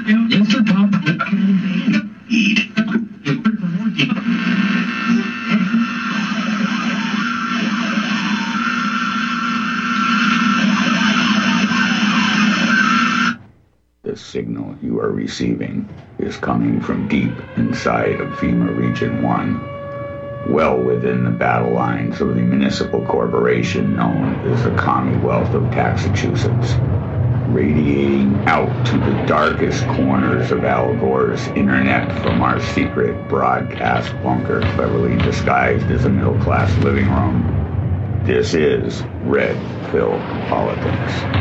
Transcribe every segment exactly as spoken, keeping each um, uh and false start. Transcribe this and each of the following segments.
The signal you are receiving is coming from deep inside of FEMA Region one, well within the battle lines of the municipal corporation known as the Commonwealth of Massachusetts, radiating out to the darkest corners of Al Gore's internet from our secret broadcast bunker cleverly disguised as a middle-class living room. This is Red Pill Politics.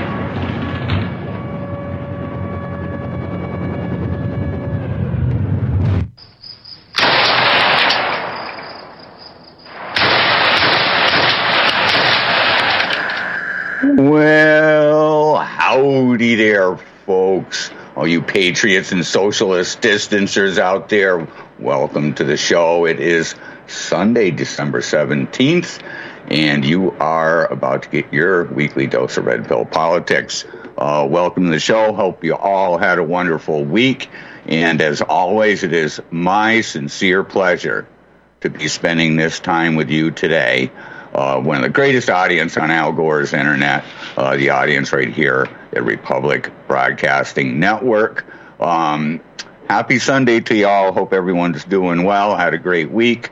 Well, howdy there, folks. All you patriots and socialist distancers out there, welcome to the show. It is Sunday, December seventeenth, and you are about to get your weekly dose of Red Pill Politics. Uh, welcome to the show. Hope you all had a wonderful week. And as always, it is my sincere pleasure to be spending this time with you today. Uh, one of the greatest audience on Al Gore's internet, uh, the audience right here at Republic Broadcasting Network. Um, happy Sunday to y'all. Hope everyone's doing well. Had a great week.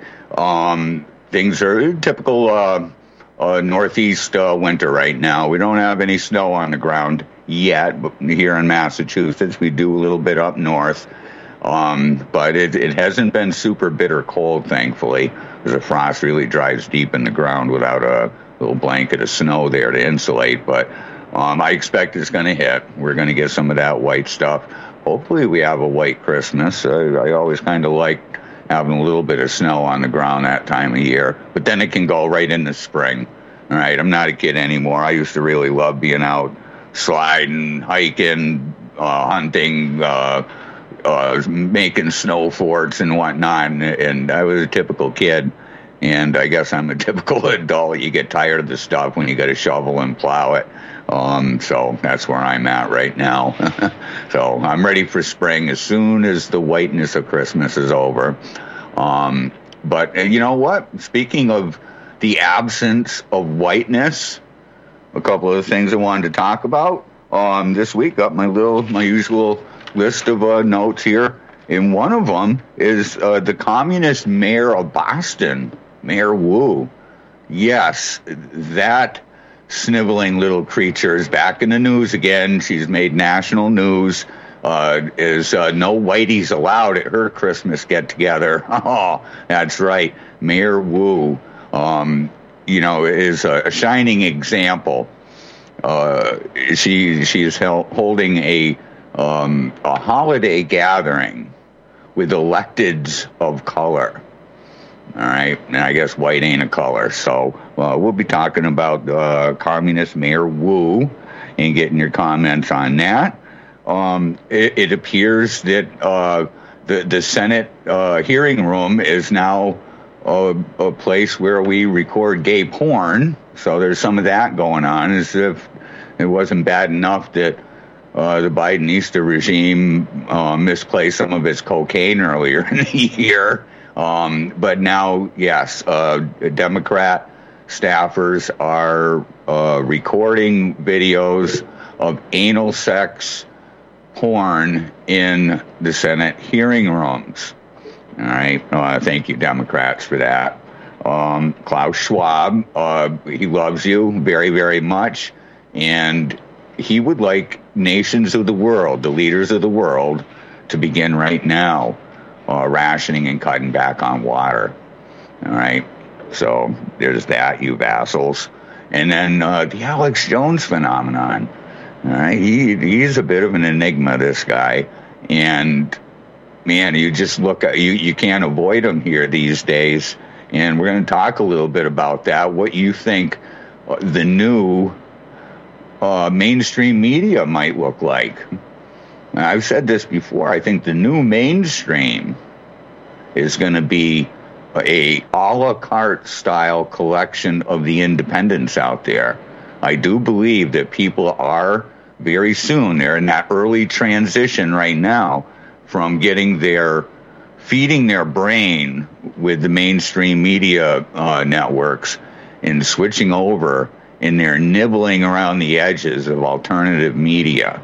Um, things are typical uh, uh, Northeast uh, winter right now. We don't have any snow on the ground yet, but here in Massachusetts, we do a little bit up north. Um, but it, it hasn't been super bitter cold, thankfully, because the frost really drives deep in the ground without a little blanket of snow there to insulate. But um, I expect it's going to hit. We're going to get some of that white stuff. Hopefully we have a white Christmas. I, I always kind of like having a little bit of snow on the ground that time of year. But then it can go right into spring. All right, I'm not a kid anymore. I used to really love being out sliding, hiking, uh, hunting, uh Uh, making snow forts and whatnot, and, and I was a typical kid, and I guess I'm a typical adult. You get tired of the stuff when you got to shovel and plow it, um, so that's where I'm at right now. So I'm ready for spring as soon as the whiteness of Christmas is over. Um, but you know what? Speaking of the absence of whiteness, a couple of things I wanted to talk about um, this week. Got my little, my usual list of uh, notes here, and one of them is uh, the communist mayor of Boston, Mayor Wu. Yes, that sniveling little creature is back in the news again. She's made national news. Uh, is uh, no whiteys allowed at her Christmas get-together. Oh, that's right. Mayor Wu, um, you know, is a, a shining example. Uh, she she is held, holding a Um, a holiday gathering with electeds of color. All right, and I guess white ain't a color, so uh, we'll be talking about uh, communist Mayor Wu and getting your comments on that. Um, it, it appears that uh, the the Senate uh, hearing room is now a, a place where we record gay porn, so there's some of that going on, as if it wasn't bad enough that Uh, the Bidenista regime uh, misplaced some of its cocaine earlier in the year. Um, but now, yes, uh, Democrat staffers are uh, recording videos of anal sex porn in the Senate hearing rooms. All right. Uh, thank you, Democrats, for that. Um, Klaus Schwab, uh, he loves you very, very much. And he would like nations of the world, the leaders of the world, to begin right now uh, rationing and cutting back on water. All right? So there's that, you vassals. And then uh, the Alex Jones phenomenon. All right? He, he's a bit of an enigma, this guy. And, man, you just look at, you, you can't avoid him here these days. And we're going to talk a little bit about that, what you think the new Uh, mainstream media might look like. I've said this before. I think the new mainstream is going to be a a la carte style collection of the independents out there. I do believe that people are very soon. They're in that early transition right now from getting their, feeding their brain with the mainstream media uh, networks and switching over, and they're nibbling around the edges of alternative media.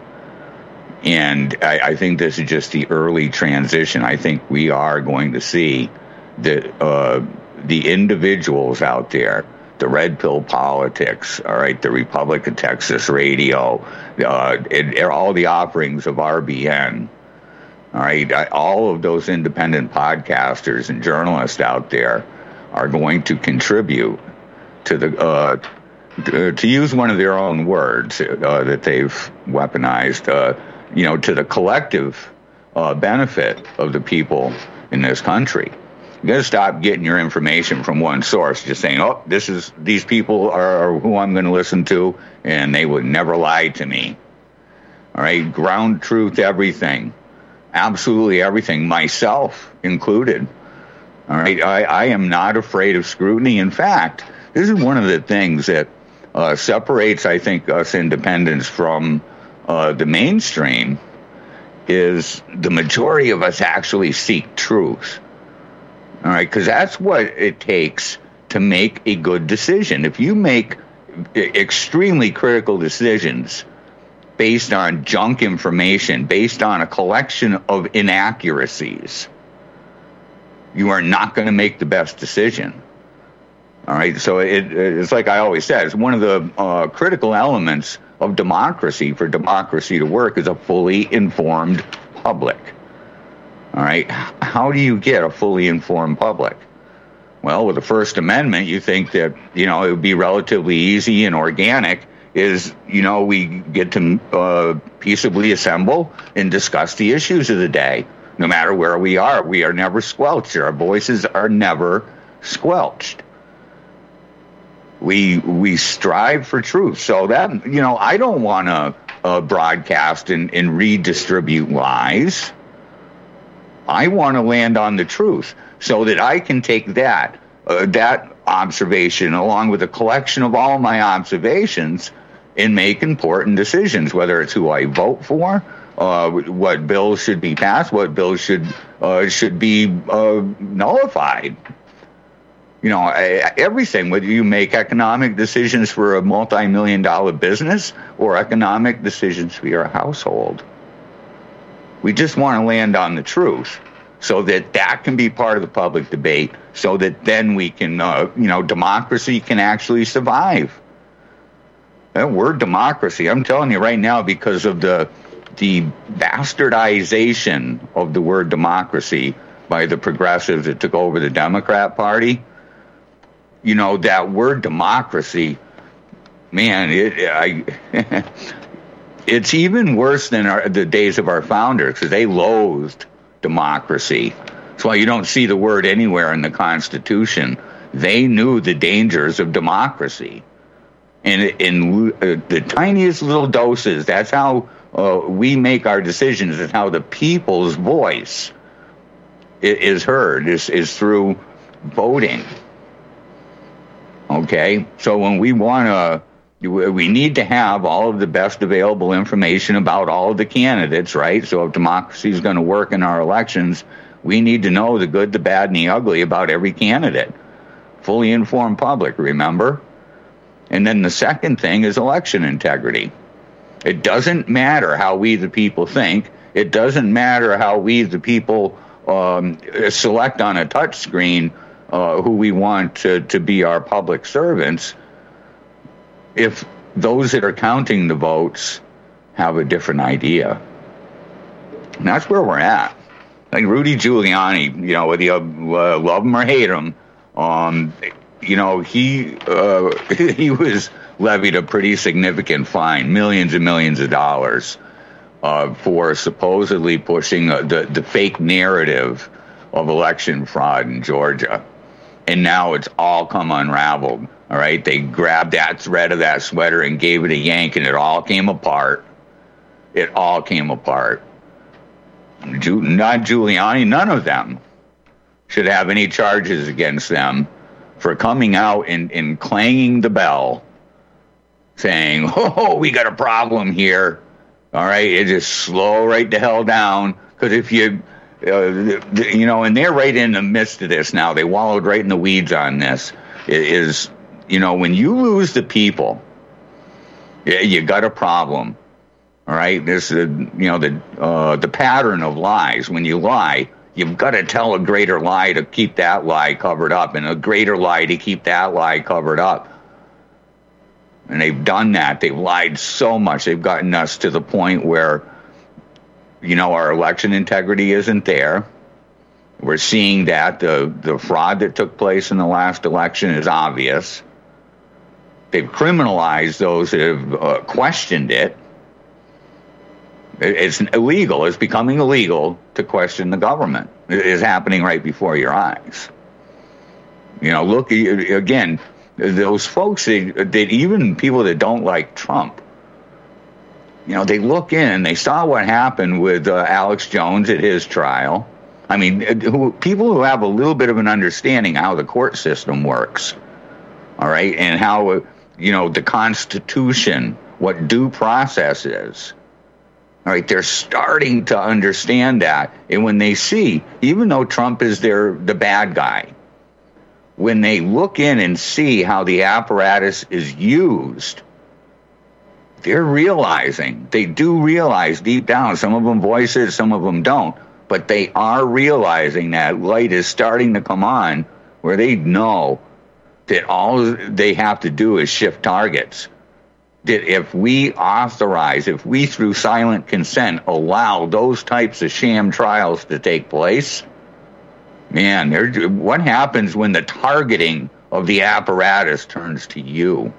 And I, I think this is just the early transition. I think we are going to see the uh, the individuals out there, the red pill politics, all right, the Republic of Texas Radio, uh, and, and all the offerings of R B N, all right, I, all of those independent podcasters and journalists out there are going to contribute to the uh, to, to use one of their own words uh, that they've weaponized. Uh, you know, to the collective uh, benefit of the people in this country. You got to stop getting your information from one source, just saying, oh, this is, these people are who I'm going to listen to, and they would never lie to me. All right, ground truth, everything. Absolutely everything, myself included. All right, I, I am not afraid of scrutiny. In fact, this is one of the things that uh, separates, I think, us independents from Uh, the mainstream, is the majority of us actually seek truth. All right, because that's what it takes to make a good decision. If you make extremely critical decisions based on junk information, based on a collection of inaccuracies, you are not going to make the best decision. All right, so it, it's like I always said, it's one of the uh, critical elements of democracy. For democracy to work, is a fully informed public. All right, how do you get a fully informed public? Well, with the First Amendment, you think that, you know, it would be relatively easy and organic. Is, you know, we get to uh, peaceably assemble and discuss the issues of the day, no matter where we are. We are never squelched. Our voices are never squelched. We we strive for truth. So that, you know, I don't want to uh, broadcast and, and redistribute lies. I want to land on the truth so that I can take that uh, that observation along with a collection of all my observations and make important decisions, whether it's who I vote for, uh, what bills should be passed, what bills should uh, should be uh, nullified. You know, everything, whether you make economic decisions for a multi-million dollar business or economic decisions for your household. We just want to land on the truth so that that can be part of the public debate, so that then we can, uh, you know, democracy can actually survive. That word democracy, I'm telling you right now, because of the the bastardization of the word democracy by the progressives that took over the Democrat Party, you know, that word democracy, man, it, I, it's even worse than our, the days of our founders, because they loathed democracy. That's why you don't see the word anywhere in the Constitution. They knew the dangers of democracy. And in uh, the tiniest little doses, that's how uh, we make our decisions. That's how the people's voice is heard, is, is through voting. Okay, so when we want to, we need to have all of the best available information about all of the candidates, right? So if democracy is going to work in our elections, we need to know the good, the bad, and the ugly about every candidate. Fully informed public, remember? And then the second thing is election integrity. It doesn't matter how we the people think. It doesn't matter how we the people um, select on a touch screen Uh, who we want to, to be our public servants, if those that are counting the votes have a different idea. And that's where we're at. Like Rudy Giuliani, you know, whether you uh, love him or hate him, um, you know, he uh, he was levied a pretty significant fine, millions and millions of dollars, uh, for supposedly pushing uh, the, the fake narrative of election fraud in Georgia. And now it's all come unraveled, all right? They grabbed that thread of that sweater and gave it a yank, and it all came apart. It all came apart. Not Giuliani, none of them should have any charges against them for coming out and, and clanging the bell, saying, oh, we got a problem here. All right, it just slow right the hell down. Because if you, uh, you know, and they're right in the midst of this now. They wallowed right in the weeds on this. It is, you know, when you lose the people, you got a problem. All right, this is, you know, the uh, the pattern of lies. When you lie, you've got to tell a greater lie to keep that lie covered up, and a greater lie to keep that lie covered up. And they've done that. They've lied so much. They've gotten us to the point where, you know, our election integrity isn't there. We're seeing that. The, the fraud that took place in the last election is obvious. They've criminalized those that have uh, questioned it. It's illegal. It's becoming illegal to question the government. It is happening right before your eyes. You know, look, again, those folks, they, they, even people that don't like Trump, you know, they look in, they saw what happened with uh, Alex Jones at his trial. I mean, who, people who have a little bit of an understanding how the court system works, all right, and how, uh, you know, the Constitution, what due process is. All right, they're starting to understand that. And when they see, even though Trump is their the bad guy, when they look in and see how the apparatus is used, they're realizing, they do realize deep down, some of them voice it, some of them don't, but they are realizing that light is starting to come on where they know that all they have to do is shift targets. That if we authorize, if we through silent consent allow those types of sham trials to take place, man, what happens when the targeting of the apparatus turns to you?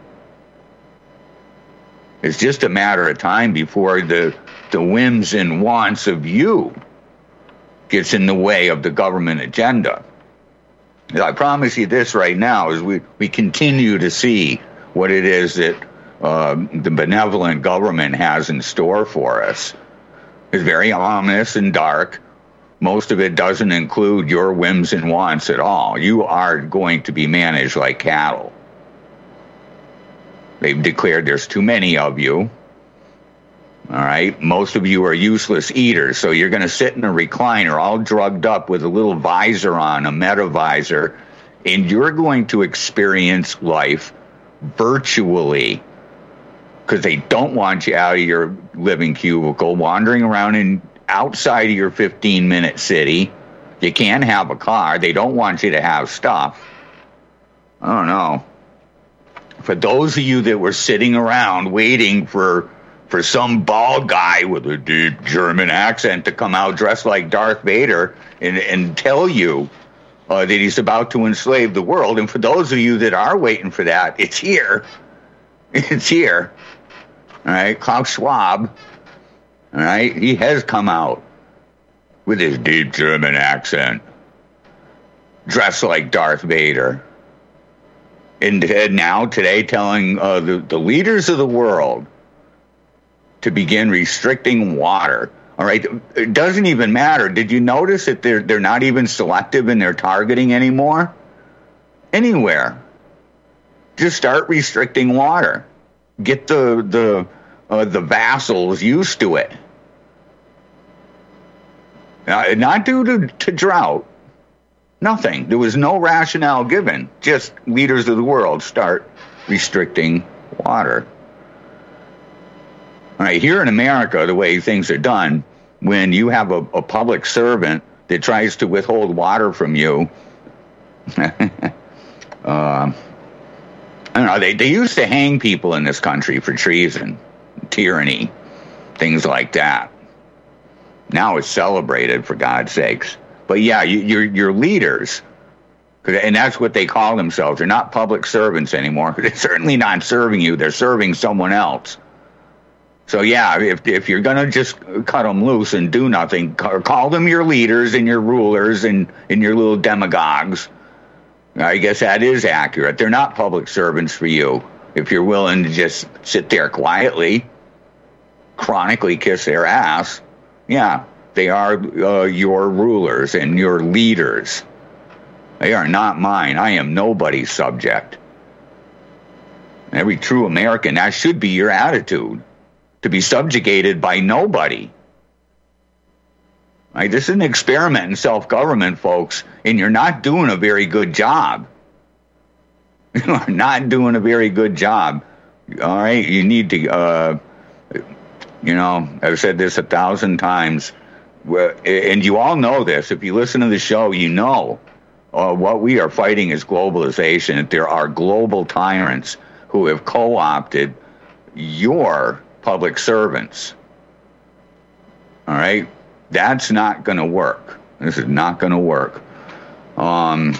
It's just a matter of time before the the whims and wants of you gets in the way of the government agenda. I promise you this right now, is we, we continue to see what it is that uh, the benevolent government has in store for us. It's very ominous and dark. Most of it doesn't include your whims and wants at all. You are going to be managed like cattle. They've declared there's too many of you. All right. Most of you are useless eaters. So you're going to sit in a recliner all drugged up with a little visor on, a meta visor, and you're going to experience life virtually because they don't want you out of your living cubicle, wandering around in outside of your fifteen minute city. You can't have a car. They don't want you to have stuff. I don't know. For those of you that were sitting around waiting for for some bald guy with a deep German accent to come out dressed like Darth Vader and, and tell you uh, that he's about to enslave the world, and for those of you that are waiting for that, it's here. It's here. All right, Klaus Schwab, all right, he has come out with his deep German accent, dressed like Darth Vader. And now, today, telling uh, the, the leaders of the world to begin restricting water. All right, it doesn't even matter. Did you notice that they're they're not even selective in their targeting anymore? Anywhere, just start restricting water. Get the the uh, the vassals used to it. Uh, not due to, to drought. Nothing. There was no rationale given. Just leaders of the world start restricting water. All right, here in America, the way things are done, when you have a, a public servant that tries to withhold water from you, uh, I don't know, they, they used to hang people in this country for treason, tyranny, things like that. Now it's celebrated, for God's sakes. But yeah, you, your your leaders, and that's what they call themselves. They're not public servants anymore. They're certainly not serving you. They're serving someone else. So yeah, if if you're going to just cut them loose and do nothing, call them your leaders and your rulers and, and your little demagogues. I guess that is accurate. They're not public servants for you if you're willing to just sit there quietly, chronically kiss their ass. Yeah. They are uh, your rulers and your leaders. They are not mine. I am nobody's subject. Every true American, that should be your attitude. to be subjugated by nobody. Right? This is an experiment in self-government, folks, and you're not doing a very good job. You are not doing a very good job. All right? You need to, uh, you know, I've said this a thousand times, and you all know this. If you listen to the show, you know uh, what we are fighting is globalization. There are global tyrants who have co-opted your public servants. All right? That's not going to work. This is not going to work. Um,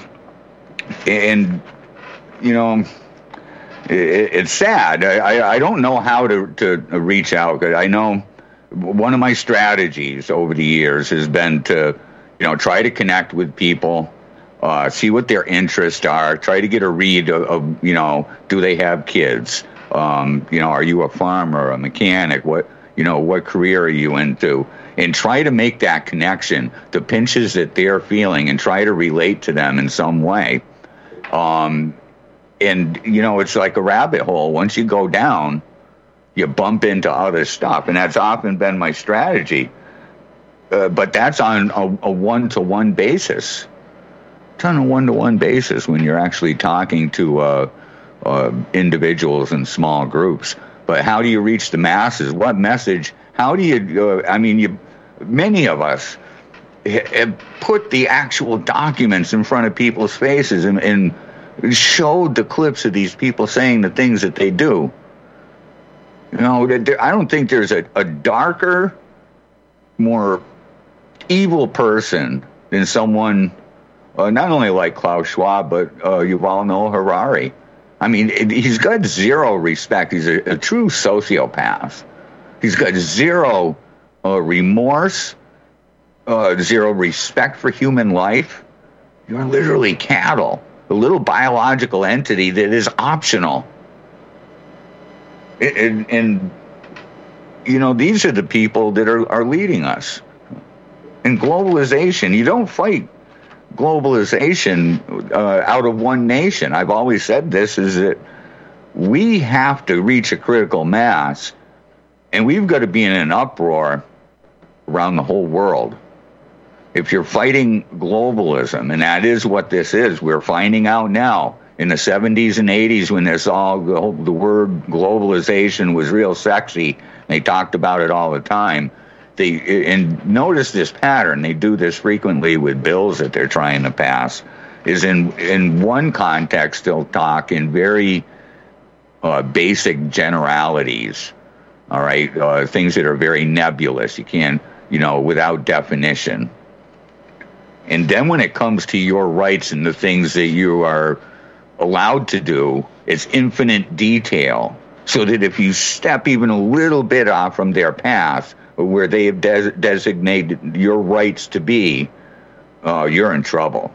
and, you know, it, it's sad. I, I don't know how to, to reach out. I know one of my strategies over the years has been to, you know, try to connect with people, uh, see what their interests are, try to get a read of, of you know, do they have kids? Um, you know, are you a farmer, a mechanic? What, you know, what career are you into? And try to make that connection, the pinches that they're feeling, and try to relate to them in some way. Um, and, you know, it's like a rabbit hole. Once you go down, you bump into other stuff. And that's often been my strategy. Uh, but that's on a, a one-to-one basis. It's on a one-to-one basis when you're actually talking to uh, uh, individuals in small groups. But how do you reach the masses? What message? How do you, uh, I mean, you, many of us have put the actual documents in front of people's faces and, and showed the clips of these people saying the things that they do. You know, I don't think there's a, a darker, more evil person than someone, uh, not only like Klaus Schwab, but uh, Yuval Noah Harari. I mean, it, he's got zero respect. He's a, a true sociopath. He's got zero uh, remorse, uh, zero respect for human life. You're literally cattle, a little biological entity that is optional. And, and you know, these are the people that are, are leading us. And globalization, you don't fight globalization uh, out of one nation. I've always said this, is that we have to reach a critical mass. And we've got to be in an uproar around the whole world. If you're fighting globalism, and that is what this is, we're finding out now. In the seventies and eighties, when this all the word globalization was real sexy, they talked about it all the time. They and notice this pattern. They do this frequently with bills that they're trying to pass. Is in in one context they'll talk in very uh, basic generalities. All right, uh, things that are very nebulous. You can't, you know, without definition. And then when it comes to your rights and the things that you are allowed to do, it's infinite detail. So that if you step even a little bit off from their path, where they have des- designated your rights to be, uh, you're in trouble.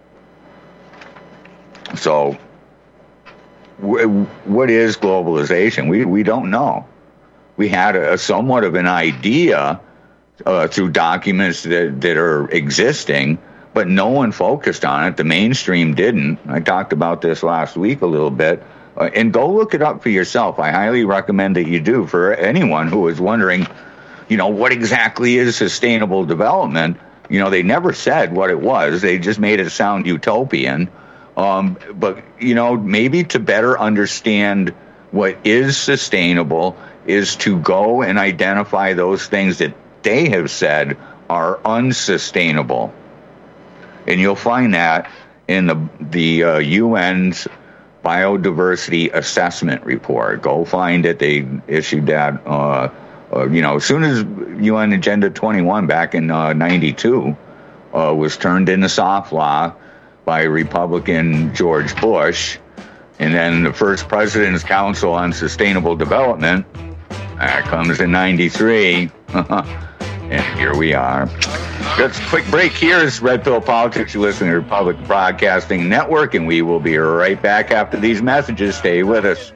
So, w- what is globalization? We we don't know. We had a, a somewhat of an idea uh, through documents that, that are existing, but no one focused on it. The mainstream didn't. I talked about this last week a little bit. Uh, and go look it up for yourself. I highly recommend that you do, for anyone who is wondering, you know, what exactly is sustainable development. You know, they never said what it was. They just made it sound utopian. Um, but, you know, maybe to better understand what is sustainable is to go and identify those things that they have said are unsustainable. And you'll find that in the the uh, U N's Biodiversity Assessment Report. Go find it. They issued that, uh, uh, you know, as soon as U N Agenda twenty-one back in uh, ninety-two uh, was turned into soft law by Republican George Bush. And then the first President's Council on Sustainable Development, that comes in ninety-three. And here we are. That's a quick break. Here's Red Pill Politics. You're listening to Republic Broadcasting Network, and we will be right back after these messages. Stay with us.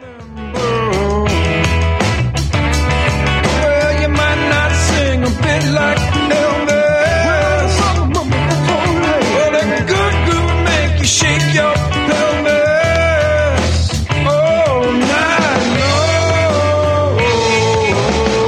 Well, you might not sing a bit like Elvis. Well, that good groove make you shake your pelvis all night long.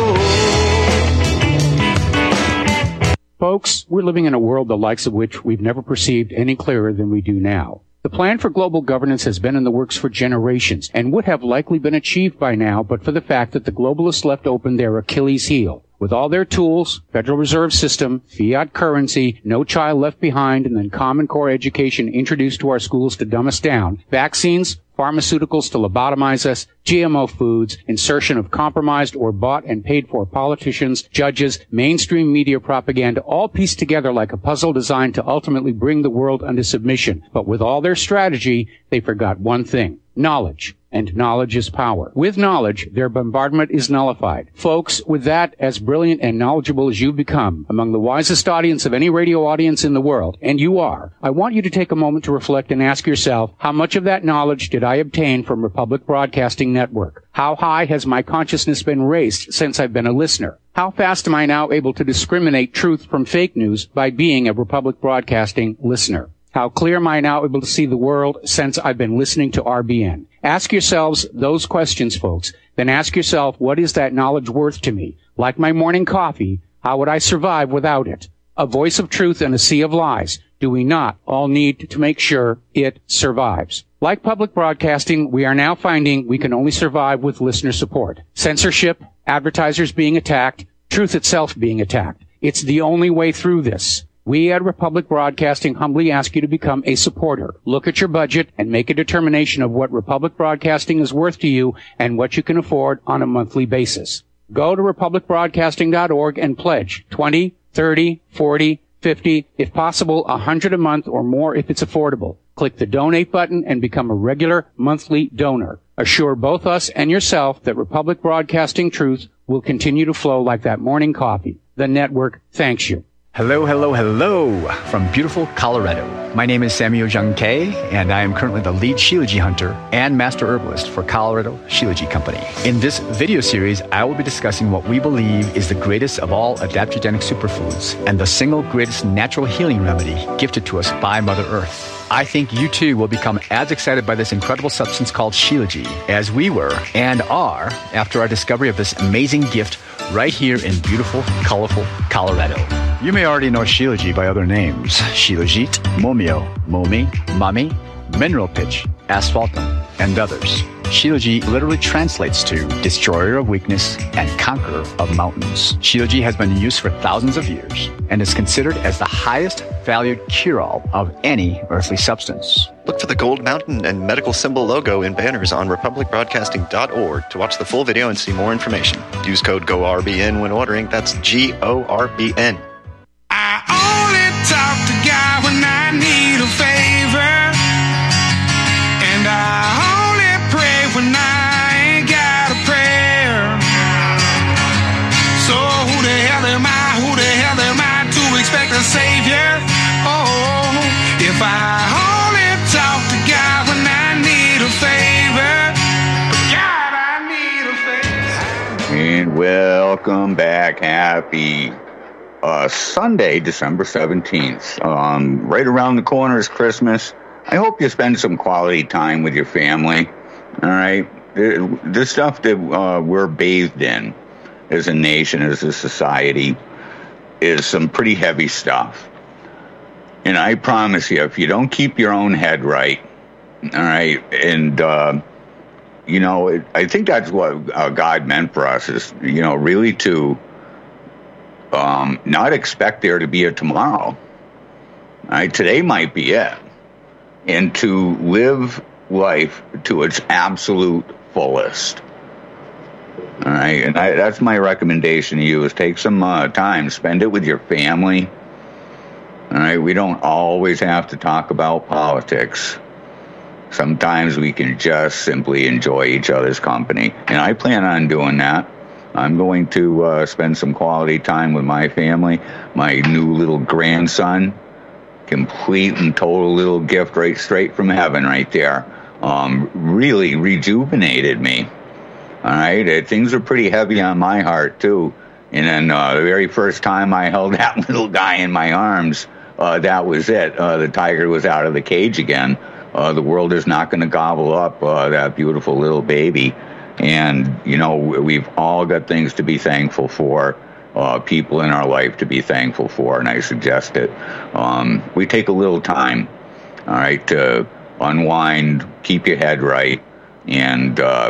Folks, we're living in a world the likes of which we've never perceived any clearer than we do now. The plan for global governance has been in the works for generations and would have likely been achieved by now but for the fact that the globalists left open their Achilles heel. With all their tools, Federal Reserve System, fiat currency, no child left behind, and then Common Core education introduced to our schools to dumb us down, vaccines, pharmaceuticals to lobotomize us, G M O foods, insertion of compromised or bought and paid for politicians, judges, mainstream media propaganda, all pieced together like a puzzle designed to ultimately bring the world under submission. But with all their strategy, they forgot one thing: knowledge. And knowledge is power. With knowledge, their bombardment is nullified. Folks, with that, as brilliant and knowledgeable as you've become, among the wisest audience of any radio audience in the world, and you are, I want you to take a moment to reflect and ask yourself, how much of that knowledge did I obtain from Republic Broadcasting Network? How high has my consciousness been raised since I've been a listener? How fast am I now able to discriminate truth from fake news by being a Republic Broadcasting listener? How clear am I now able to see the world since I've been listening to R B N? Ask yourselves those questions, folks. Then ask yourself, what is that knowledge worth to me? Like my morning coffee, how would I survive without it? A voice of truth in a sea of lies. Do we not all need to make sure it survives? Like public broadcasting, we are now finding we can only survive with listener support. Censorship, advertisers being attacked, truth itself being attacked. It's the only way through this. We at Republic Broadcasting humbly ask you to become a supporter. Look at your budget and make a determination of what Republic Broadcasting is worth to you and what you can afford on a monthly basis. Go to republic broadcasting dot org and pledge twenty, thirty, forty, fifty, if possible, one hundred a month or more if it's affordable. Click the donate button and become a regular monthly donor. Assure both us and yourself that Republic Broadcasting truth will continue to flow like that morning coffee. The network thanks you. Hello, hello, hello from beautiful Colorado. My name is Samuel Jung Kay, and I am currently the lead Shilajit hunter and master herbalist for Colorado Shilajit Company. In this video series, I will be discussing what we believe is the greatest of all adaptogenic superfoods and the single greatest natural healing remedy gifted to us by Mother Earth. I think you too will become as excited by this incredible substance called Shilajit as we were and are after our discovery of this amazing gift right here in beautiful, colorful Colorado. You may already know Shilajit by other names: Shilajit, Momio, Momi, Mami, Mineral Pitch, Asphaltum, and others. Shilajit literally translates to destroyer of weakness and conqueror of mountains. Shilajit has been in use for thousands of years and is considered as the highest valued cure-all of any earthly substance. Look for the gold mountain and medical symbol logo in banners on republic broadcasting dot org to watch the full video and see more information. Use code G O R B N when ordering. That's G O R B N. I only talk to God when I need a favor, and I only pray when I ain't got a prayer. So who the hell am I, who the hell am I to expect a savior? Oh, if I only talk to God when I need a favor, God, I need a favor. And welcome back. Happy Uh, Sunday, December seventeenth. Um, right around the corner is Christmas. I hope you spend some quality time with your family. All right? The, the stuff that uh, we're bathed in as a nation, as a society, is some pretty heavy stuff. And I promise you, if you don't keep your own head right, all right, and, uh, you know, it, I think that's what uh, God meant for us, is, you know, really to Um, not expect there to be a tomorrow. All right, today might be it. And to live life to its absolute fullest. All right, and I, that's my recommendation to you, is take some uh, time, spend it with your family. All right, we don't always have to talk about politics. Sometimes we can just simply enjoy each other's company. And I plan on doing that. I'm going to uh, spend some quality time with my family. My new little grandson, complete and total little gift right straight from heaven right there, um, really rejuvenated me. All right, uh, things are pretty heavy on my heart, too. And then uh, the very first time I held that little guy in my arms, uh, that was it. Uh, the tiger was out of the cage again. Uh, the world is not going to gobble up uh, that beautiful little baby. And, you know, we've all got things to be thankful for. uh, people in our life to be thankful for, and I suggest it. Um, we take a little time, all right, to unwind, keep your head right, and uh,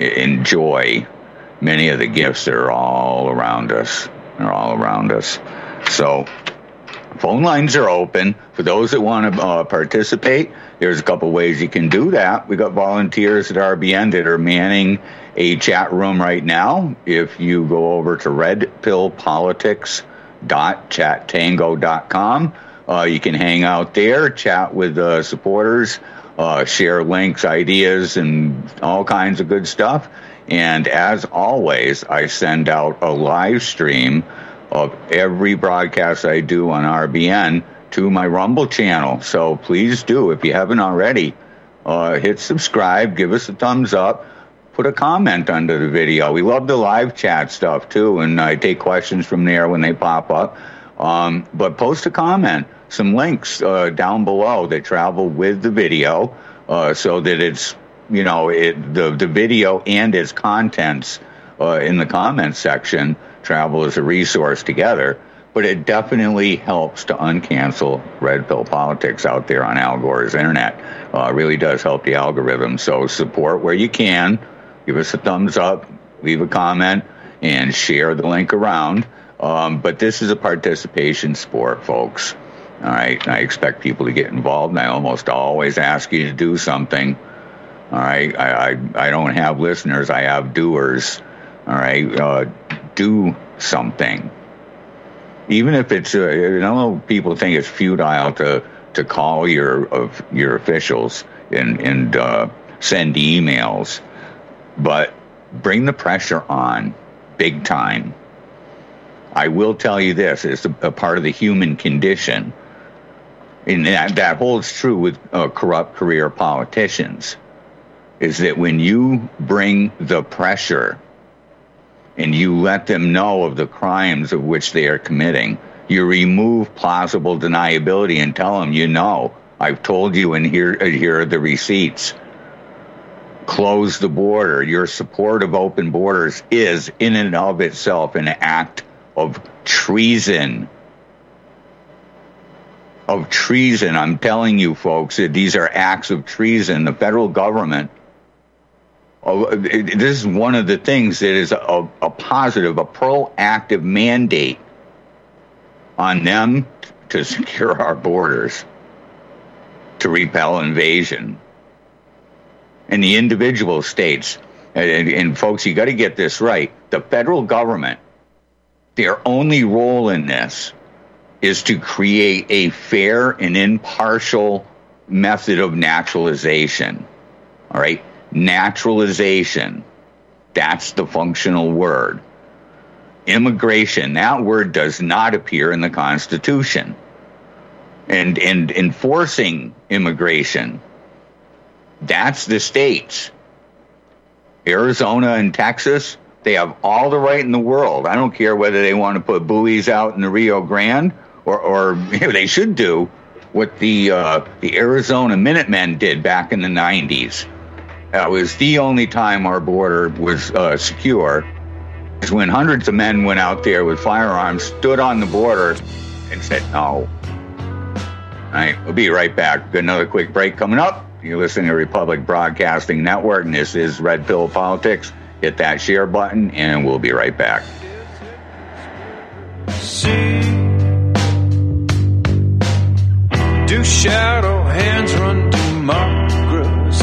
enjoy many of the gifts that are all around us. They're all around us. So phone lines are open. For those that want to uh, participate, there's a couple ways you can do that. We got volunteers at R B N that are manning a chat room right now. If you go over to red pill politics dot chat tango dot com, uh, you can hang out there, chat with uh, supporters, uh, share links, ideas, and all kinds of good stuff. And as always, I send out a live stream of every broadcast I do on R B N to my Rumble channel. So please do, if you haven't already, uh, hit subscribe, give us a thumbs up, put a comment under the video. We love the live chat stuff too, and I take questions from there when they pop up. Um, but post a comment, some links uh, down below that travel with the video, uh, so that it's, you know, it, the, the video and its contents uh, in the comments section travel as a resource together. But it definitely helps to uncancel Red Pill Politics out there on Al Gore's internet. Uh, really does help the algorithm. So support where you can. Give us a thumbs up, leave a comment, and share the link around. Um, but this is a participation sport, folks. All right, I expect people to get involved, and I almost always ask you to do something. All right, I, I, I don't have listeners, I have doers. All right, uh, do something. Even if it's, uh, I know people think it's futile to, to call your of your officials and, and uh, send emails, but bring the pressure on big time. I will tell you this, it's a, a part of the human condition, and that, that holds true with uh, corrupt career politicians, is that when you bring the pressure and you let them know of the crimes of which they are committing, you remove plausible deniability and tell them, you know, I've told you, and here, here are the receipts. Close the border. Your support of open borders is, in and of itself, an act of treason. Of treason. I'm telling you, folks, that these are acts of treason. The federal government, Oh, this is one of the things that is a, a positive, a proactive mandate on them to secure our borders, to repel invasion. And the individual states, and, and folks, you got to get this right, the federal government, their only role in this is to create a fair and impartial method of naturalization, all right? Naturalization, that's the functional word. Immigration, that word does not appear in the Constitution. And, and enforcing immigration, that's the states. Arizona and Texas, they have all the right in the world. I don't care whether they want to put buoys out in the Rio Grande, or, or you know, they should do what the, uh, the Arizona Minutemen did back in the nineties. That was the only time our border was uh, secure, is when hundreds of men went out there with firearms, stood on the border, and said no. All right, we'll be right back. Got another quick break coming up. You're listening to Republic Broadcasting Network, and this is Red Pill Politics. Hit that share button, and we'll be right back. See, do shadow hands run democracy?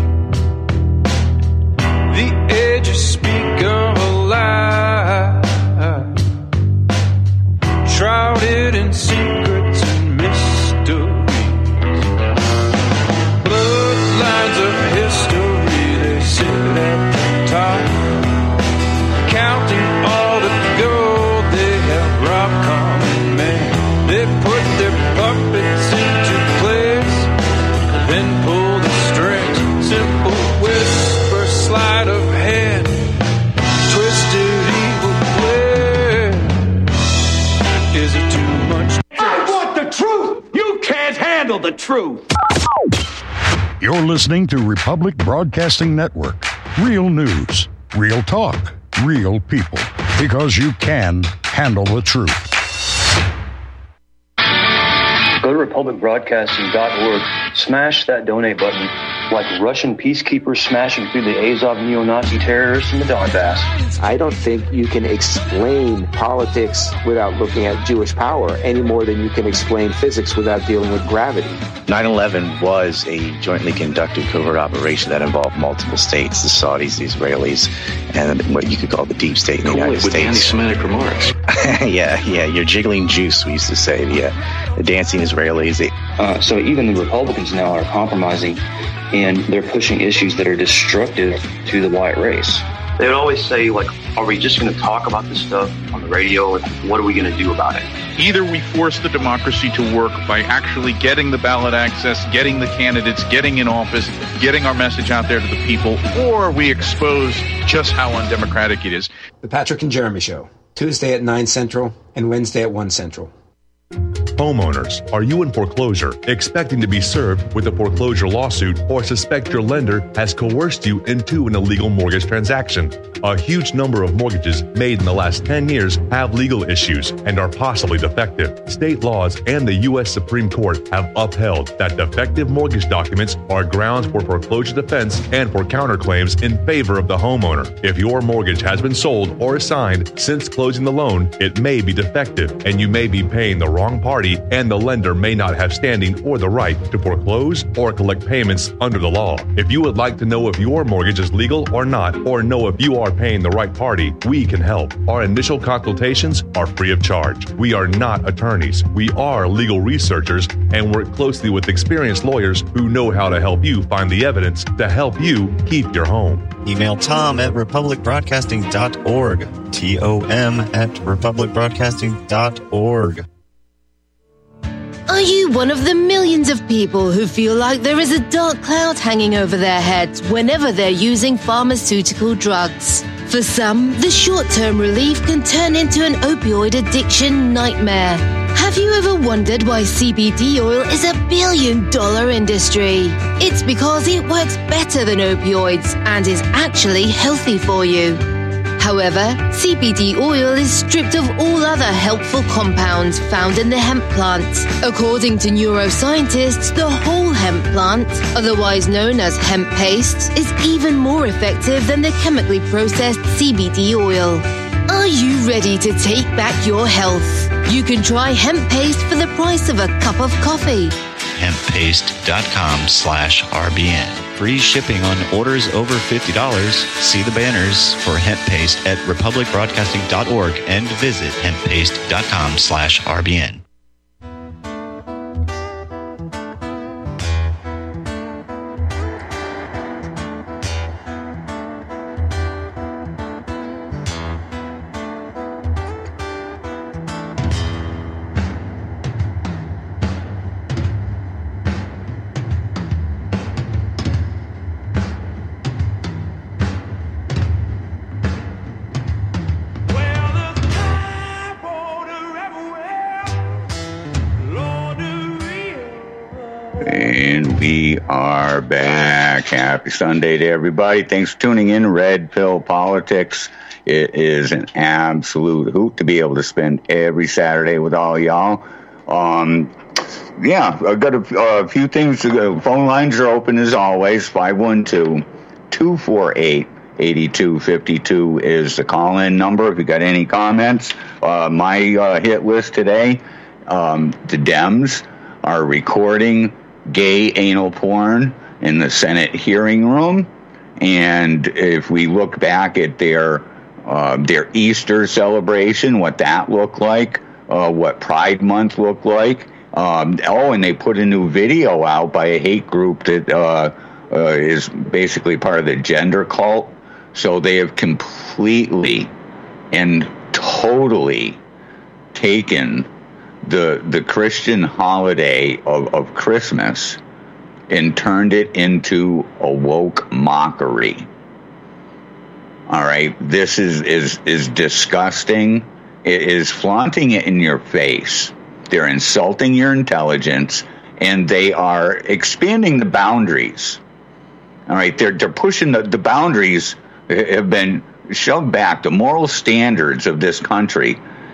The edges speak of a lie, shrouded in secrets and mysteries. Bloodlines of history, they sit at the top, counting all the gold they have robbed common man. They put their puppets into place, then pull the strings. Simple whisper, sleight of hand, twisted evil plan. Is it too much? I want the truth! You can't handle the truth! You're listening to Republic Broadcasting Network. Real news, real talk, real people. Because you can handle the truth. Go to republic broadcasting dot org, smash that donate button like Russian peacekeepers smashing through the Azov neo-Nazi terrorists in the Donbass. I don't think you can explain politics without looking at Jewish power any more than you can explain physics without dealing with gravity. nine eleven was a jointly conducted covert operation that involved multiple states, the Saudis, the Israelis, and what you could call the deep state in the Cool, United with States. anti-Semitic remarks. yeah, yeah, you're jiggling juice, we used to say. The, uh, the dancing Israelis. They... Uh, so even the Republicans now are compromising, and they're pushing issues that are destructive to the white race. They would always say, like, are we just going to talk about this stuff on the radio, and what are we going to do about it? Either we force the democracy to work by actually getting the ballot access, getting the candidates, getting in office, getting our message out there to the people, or we expose just how undemocratic it is. The Patrick and Jeremy Show, Tuesday at nine Central and Wednesday at one Central. Homeowners, are you in foreclosure, expecting to be served with a foreclosure lawsuit, or suspect your lender has coerced you into an illegal mortgage transaction? A huge number of mortgages made in the last ten years have legal issues and are possibly defective. State laws and the U S Supreme Court have upheld that defective mortgage documents are grounds for foreclosure defense and for counterclaims in favor of the homeowner. If your mortgage has been sold or assigned since closing the loan, it may be defective and you may be paying the wrong party, and the lender may not have standing or the right to foreclose or collect payments under the law. If you would like to know if your mortgage is legal or not, or know if you are paying the right party, we can help. Our initial consultations are free of charge. We are not attorneys. We are legal researchers and work closely with experienced lawyers who know how to help you find the evidence to help you keep your home. Email Tom at republic broadcasting dot org. T O M at republic broadcasting dot org. Are you one of the millions of people who feel like there is a dark cloud hanging over their heads whenever they're using pharmaceutical drugs? For some, the short-term relief can turn into an opioid addiction nightmare. Have you ever wondered why C B D oil is a billion-dollar industry? It's because it works better than opioids and is actually healthy for you. However, C B D oil is stripped of all other helpful compounds found in the hemp plant. According to neuroscientists, the whole hemp plant, otherwise known as hemp paste, is even more effective than the chemically processed C B D oil. Are you ready to take back your health? You can try hemp paste for the price of a cup of coffee. hemppaste.com slash RBN. Free shipping on orders over fifty dollars. See the banners for hemp paste at republic broadcasting dot org and visit hemppaste.com slash RBN. And we are back. Happy Sunday to everybody. Thanks for tuning in. Red Pill Politics. It is an absolute hoot to be able to spend every Saturday with all y'all. Um, yeah, I've got a, a few things to go. Phone lines are open as always. five one two, two four eight, eight two five two is the call-in number if you got any comments. Uh, my uh, hit list today, um, the Dems are recording gay anal porn in the Senate hearing room. And if we look back at their uh, their Easter celebration, what that looked like, uh, what Pride Month looked like. Um, oh, and they put a new video out by a hate group that uh, uh, is basically part of the gender cult. So they have completely and totally taken the the Christian holiday of, of Christmas and turned it into a woke mockery. All right, this is is is disgusting. It is flaunting it in your face. They're insulting your intelligence, and they are expanding the boundaries. All right, they're they're pushing the, the boundaries have been shoved back. The moral standards of this country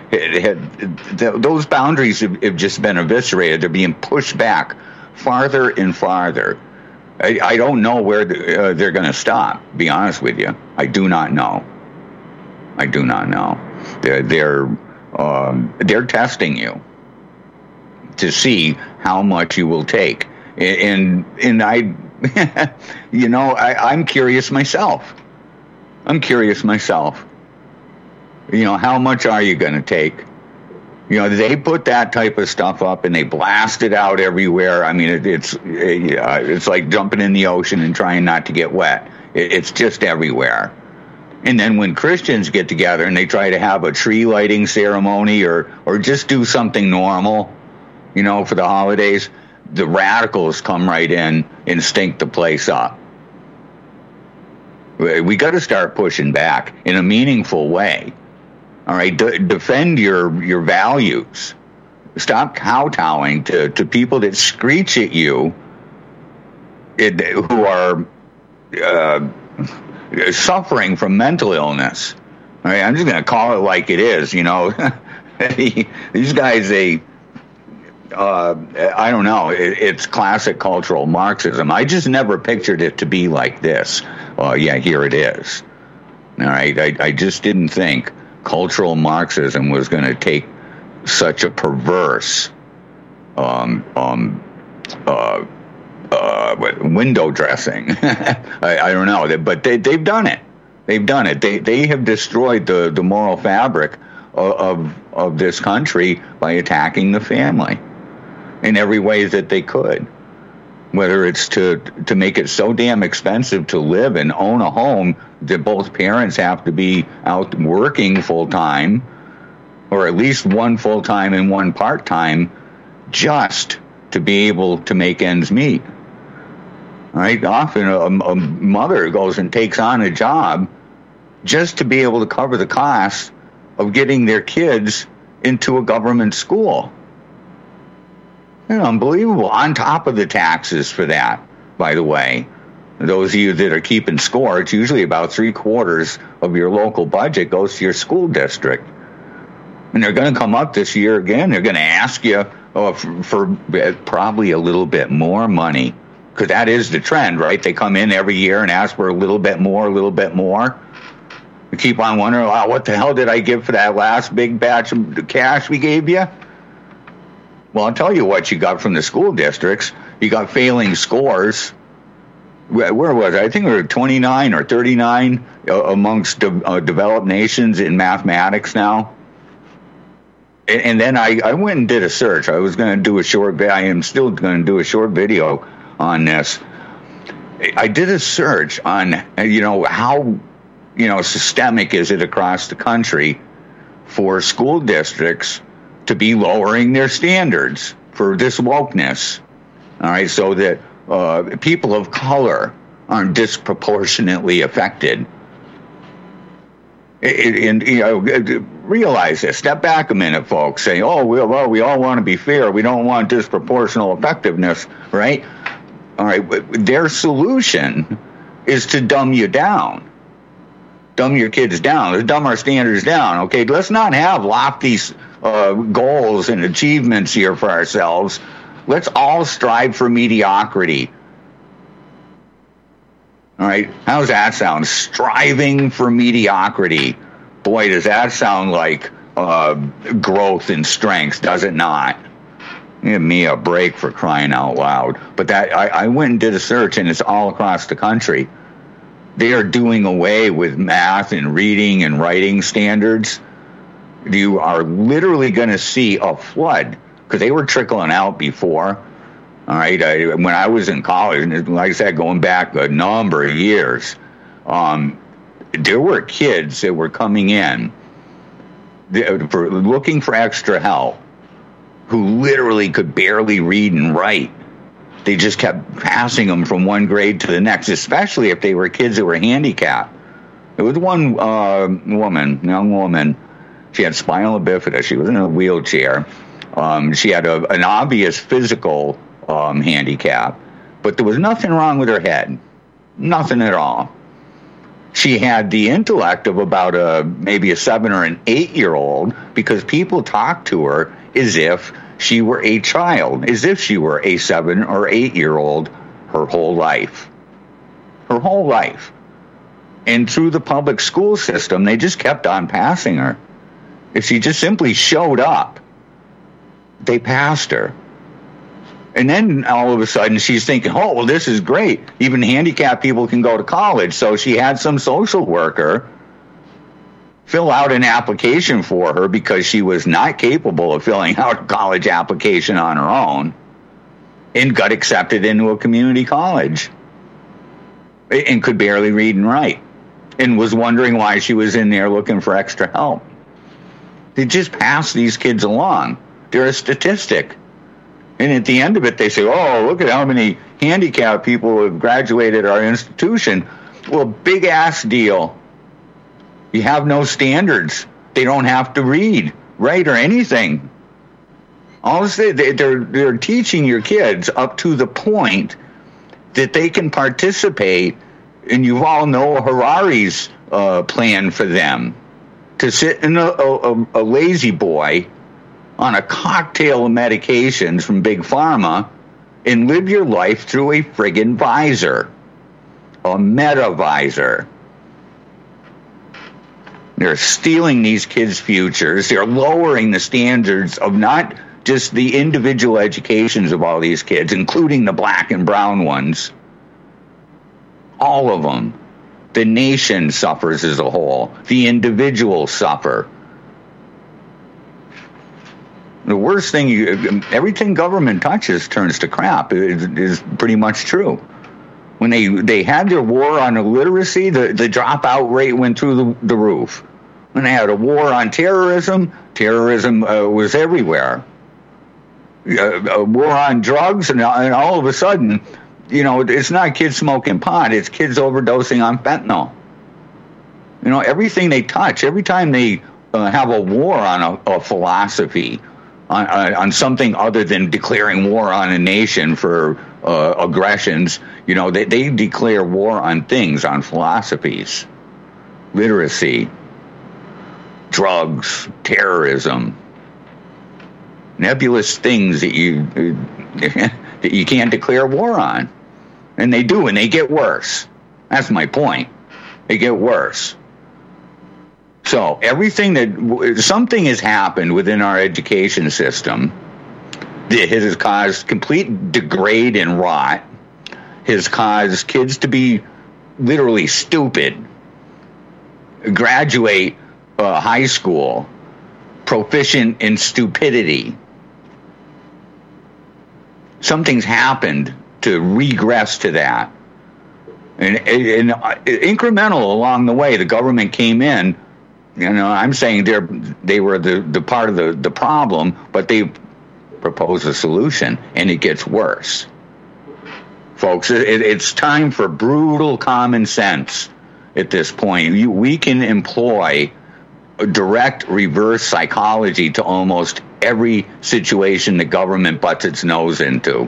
It had, those boundaries have, have just been eviscerated. They're being pushed back farther and farther. I, I don't know where the, uh, they're going to stop, to be honest with you. I do not know. I do not know. They're, they're, um, they're testing you to see how much you will take. And, and I, you know, I, I'm curious myself. I'm curious myself. You know, how much are you going to take? You know, they put that type of stuff up and they blast it out everywhere. I mean, it, it's it's like jumping in the ocean and trying not to get wet. It, it's just everywhere. And then when Christians get together and they try to have a tree lighting ceremony or, or just do something normal, you know, for the holidays, the radicals come right in and stink the place up. We got to start pushing back in a meaningful way. All right, D- defend your your values. Stop kowtowing to, to people that screech at you, it, who are uh, suffering from mental illness. All right, I'm just going to call it like it is. You know, these guys, they, uh, I don't know. It, it's classic cultural Marxism. I just never pictured it to be like this. Well, yeah, here it is. All right, I, I just didn't think cultural Marxism was going to take such a perverse um, um, uh, uh, window dressing. I, I don't know, but they, they've done it. They've done it. They they have destroyed the, the moral fabric of, of of this country by attacking the family in every way that they could. Whether it's to to make it so damn expensive to live and own a home that both parents have to be out working full time, or at least one full time and one part time, just to be able to make ends meet. All right, often a, a mother goes and takes on a job just to be able to cover the cost of getting their kids into a government school. Unbelievable. On top of the taxes for that, by the way. Those of you that are keeping score, it's usually about three quarters of your local budget goes to your school district. And they're going to come up this year again. They're going to ask you oh, for, for probably a little bit more money. Because that is the trend, right? They come in every year and ask for a little bit more, a little bit more. You keep on wondering, wow, what the hell did I give for that last big batch of cash we gave you? Well, I'll tell you what you got from the school districts. You got failing scores. Where was it? I think we were twenty-nine or thirty-nine amongst de- uh, developed nations in mathematics now. And, and then I, I went and did a search. I was going to do a short, I am still going to do a short video on this. I did a search on, you know, how, you know, systemic is it across the country for school districts to be lowering their standards for this wokeness, all right, so that uh, people of color aren't disproportionately affected. And, you know, realize this. Step back a minute, folks. Say, oh, well, we all want to be fair. We don't want disproportional effectiveness, right? All right, their solution is to dumb you down. Dumb your kids down. Let's dumb our standards down, okay? Let's not have lofty uh, goals and achievements here for ourselves. Let's all strive for mediocrity. All right, how does that sound? Striving for mediocrity. Boy, does that sound like uh, growth and strength, does it not? Give me a break, for crying out loud. But that I, I went and did a search, and it's all across the country. They are doing away with math and reading and writing standards. You are literally going to see a flood, because they were trickling out before. All right, I, when I was in college, and like I said, going back a number of years, um, there were kids that were coming in for looking for extra help who literally could barely read and write. They just kept passing them from one grade to the next, especially if they were kids that were handicapped. There was one uh, woman, young woman, she had spinal bifida. She was in a wheelchair. Um, she had a, an obvious physical um, handicap, but there was nothing wrong with her head. Nothing at all. She had the intellect of about a maybe a seven or an eight-year-old because people talked to her as if she were a child, as if she were a seven or eight-year-old her whole life. Her whole life. And through the public school system, they just kept on passing her. If she just simply showed up, they passed her. And then all of a sudden she's thinking, oh, well, this is great. Even handicapped people can go to college. So she had some social worker fill out an application for her because she was not capable of filling out a college application on her own, and got accepted into a community college and could barely read and write and was wondering why she was in there looking for extra help. They just pass these kids along. They're a statistic. And at the end of it, they say, oh, look at how many handicapped people have graduated our institution. Well, big ass deal. You have no standards. They don't have to read, write, or anything. All they, they're, they're teaching your kids up to the point that they can participate, and you all know Harari's uh, plan for them, to sit in a, a, a lazy boy on a cocktail of medications from Big Pharma and live your life through a friggin' visor, a meta visor. They're stealing these kids' futures. They're lowering the standards of not just the individual educations of all these kids, including the black and brown ones. All of them. The nation suffers as a whole. The individuals suffer. The worst thing, you, everything government touches turns to crap, is, is pretty much true. When they, they had their war on illiteracy, the, the dropout rate went through the, the roof. When they had a war on terrorism, terrorism uh, was everywhere. Uh, a war on drugs, and, and all of a sudden, you know, it's not kids smoking pot, it's kids overdosing on fentanyl. You know, everything they touch, every time they uh, have a war on a, a philosophy, on, on, on something other than declaring war on a nation for uh, aggressions, you know, they, they declare war on things, on philosophies, literacy, drugs, terrorism, nebulous things that you that you can't declare war on. And they do, and they get worse. That's my point. They get worse. So everything that, something has happened within our education system that has caused complete degrade and rot, has caused kids to be literally stupid, graduate uh, high school, proficient in stupidity. Something's happened to regress to that. And, and, and incremental along the way, the government came in. You know, I'm saying they're they were the, the part of the, the problem, but they proposed a solution, and it gets worse. Folks, it, it's time for brutal common sense at this point. You, we can employ a direct reverse psychology to almost every situation the government butts its nose into.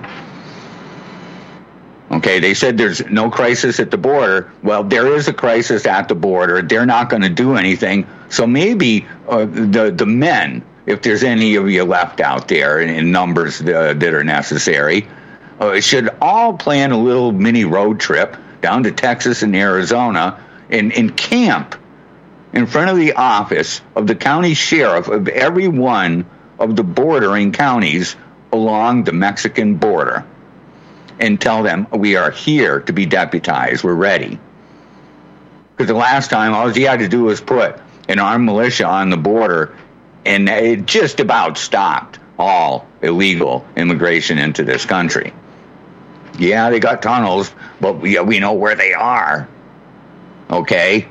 Okay, they said there's no crisis at the border. Well, there is a crisis at the border. They're not going to do anything. So maybe uh, the the men, if there's any of you left out there in, in numbers uh, that are necessary, uh, should all plan a little mini road trip down to Texas and Arizona and, and camp in front of the office of the county sheriff of every one of the bordering counties along the Mexican border, and tell them we are here to be deputized. We're ready. Because the last time, all you had to do was put an armed militia on the border, and it just about stopped all illegal immigration into this country. Yeah, they got tunnels, but we, we know where they are. Okay?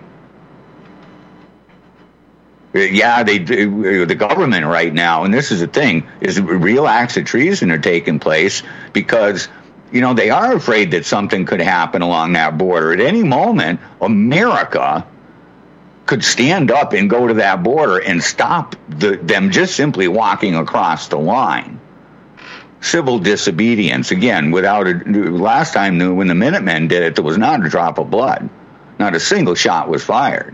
Yeah, they the government right now, and this is the thing, is real acts of treason are taking place because, you know, they are afraid that something could happen along that border. At any moment, America could stand up and go to that border and stop the, them just simply walking across the line. Civil disobedience, again, without a, last time when the Minutemen did it, there was not a drop of blood. Not a single shot was fired.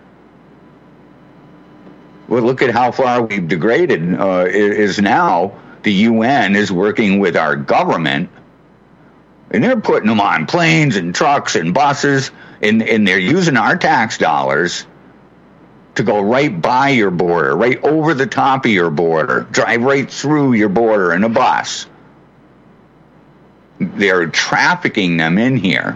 Well, look at how far we've degraded. Uh, is now the U N is working with our government, and they're putting them on planes and trucks and buses, and, and they're using our tax dollars to go right by your border, right over the top of your border, drive right through your border in a bus. They're trafficking them in here.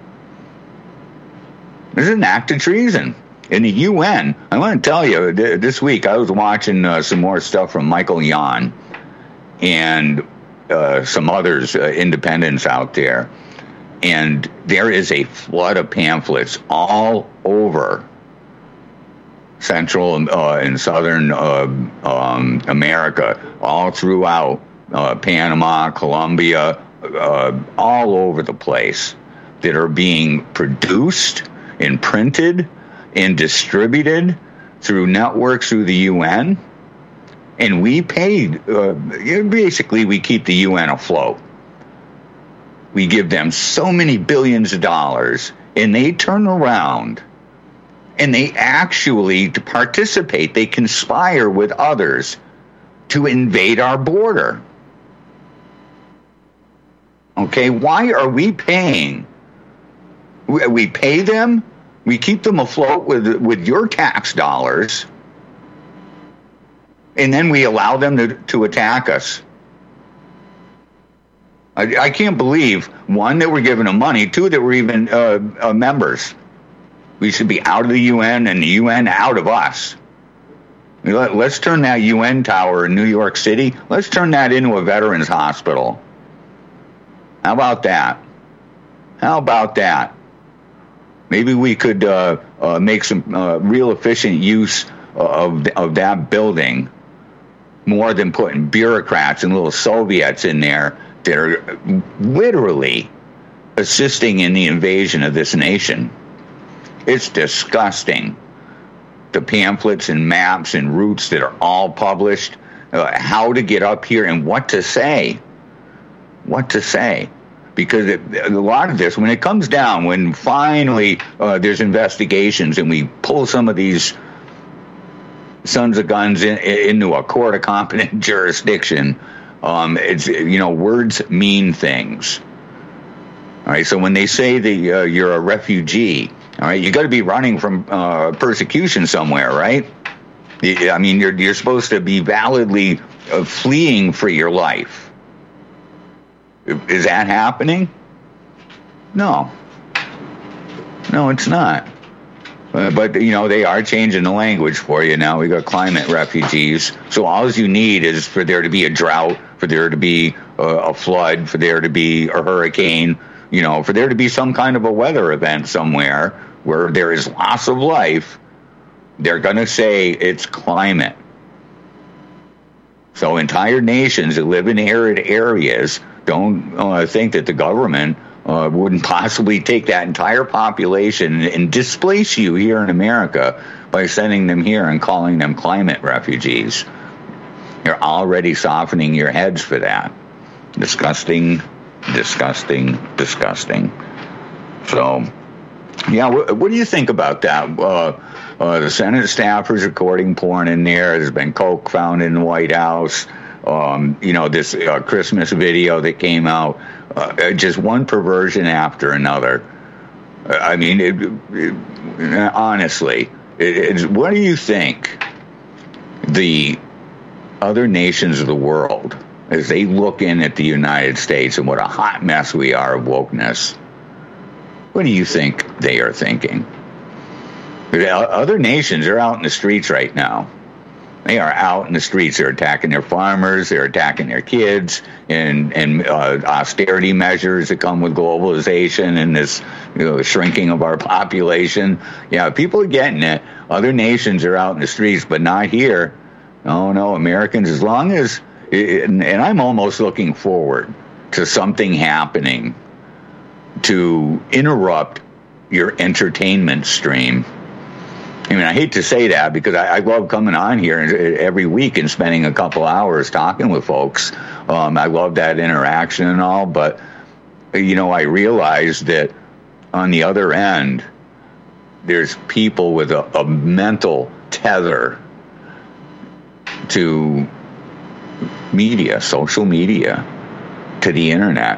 This is an act of treason. In the U N, I want to tell you, this week I was watching uh, some more stuff from Michael Yon and uh, some others, uh, independents out there, and there is a flood of pamphlets all over Central uh, and Southern uh, um, America, all throughout uh, Panama, Colombia, uh, all over the place, that are being produced and printed and distributed through networks through the U N, and we paid, uh, basically we keep the U N afloat. We give them so many billions of dollars, and they turn around and they actually, to participate, they conspire with others to invade our border. Okay, why are we paying? We, we pay them, we keep them afloat with with your tax dollars, and then we allow them to, to attack us. I, I can't believe, one, that we're giving them money, two, that we're even uh, uh, members. We should be out of the U N and the U N out of us. Let, let's turn that U N tower in New York City, let's turn that into a veterans hospital. How about that? How about that? Maybe we could uh, uh, make some uh, real efficient use of of that building, more than putting bureaucrats and little Soviets in there that are literally assisting in the invasion of this nation. It's disgusting. The pamphlets and maps and routes that are all published, uh, how to get up here and what to say. What to say. Because it, a lot of this, when it comes down, when finally uh, there's investigations and we pull some of these sons of guns in, into a court of competent jurisdiction, um, it's, you know, words mean things. All right, so when they say that uh, you're a refugee, all right, you got to be running from uh, persecution somewhere, right? I mean, you're you're supposed to be validly uh, fleeing for your life. Is that happening? No. No, it's not. Uh, but, you know, they are changing the language for you now. We got climate refugees. So all you need is for there to be a drought, for there to be uh, a flood, for there to be a hurricane, you know, for there to be some kind of a weather event somewhere where there is loss of life. They're going to say it's climate. So entire nations that live in arid areas don't uh, think that the government uh, wouldn't possibly take that entire population and, and displace you here in America by sending them here and calling them climate refugees. You're already softening your heads for that. Disgusting, disgusting, disgusting. So, yeah, what, what do you think about that? Uh, uh, the Senate staffers recording porn in there. There's been coke found in the White House. Um, you know, this uh, Christmas video that came out, uh, just one perversion after another. I mean, it, it, honestly, it, it's, what do you think the other nations of the world, as they look in at the United States and what a hot mess we are of wokeness, what do you think they are thinking? Other nations are out in the streets right now. They are out in the streets. They're attacking their farmers. They're attacking their kids, and and uh, austerity measures that come with globalization and this, you know, shrinking of our population. Yeah, people are getting it. Other nations are out in the streets, but not here. No, no, Americans. As long as, and, and I'm almost looking forward to something happening to interrupt your entertainment stream. I mean, I hate to say that because I, I love coming on here every week and spending a couple hours talking with folks. Um, I love that interaction and all, but, you know, I realize that on the other end, there's people with a, a mental tether to media, social media, to the internet.